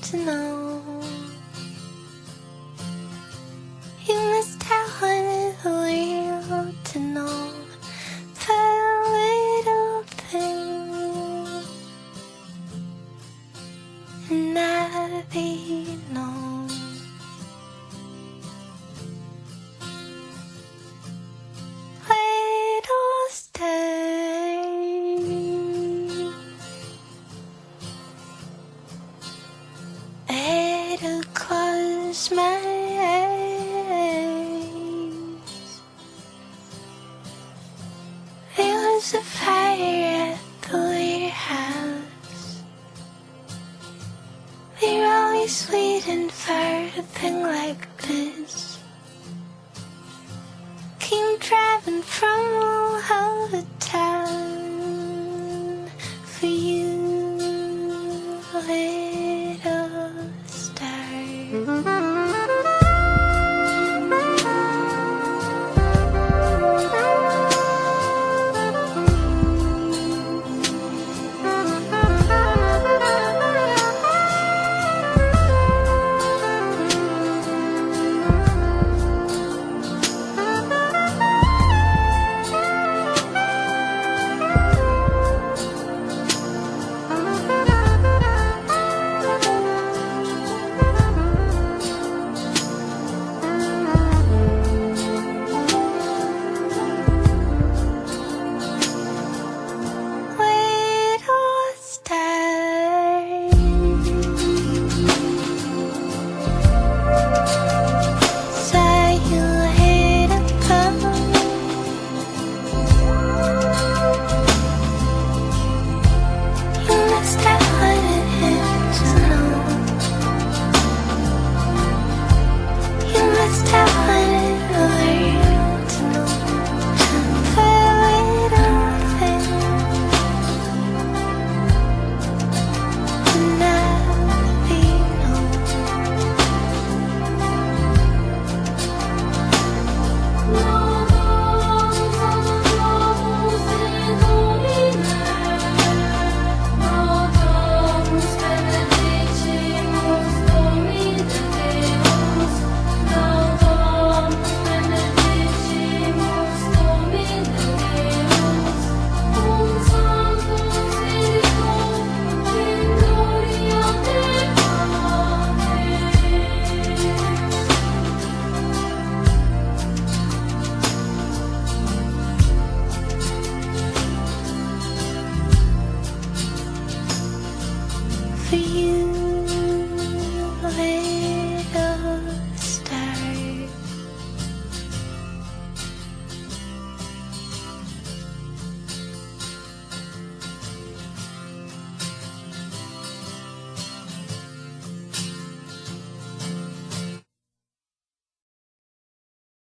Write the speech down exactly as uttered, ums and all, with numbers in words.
to know. You missed out on it real to know the little things and not be known. Little stay, it'll close my eyes. There was a fire at the warehouse. We're always waiting for a thing like this. Came driving from all over town for you.